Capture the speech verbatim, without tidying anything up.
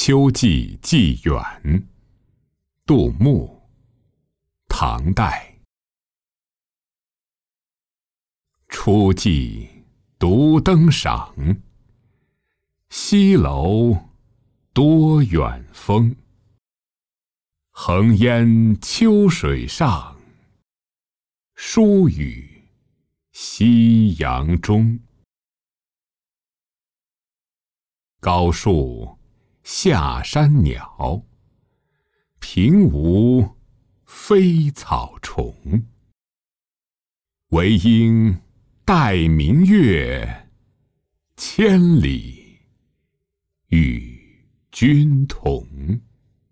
秋季寄远，杜牧，唐代。初季独登赏，西楼多远风。横烟秋水上，疏雨夕阳中。高树下山鸟，平无飞草虫。唯应待明月，千里与君同。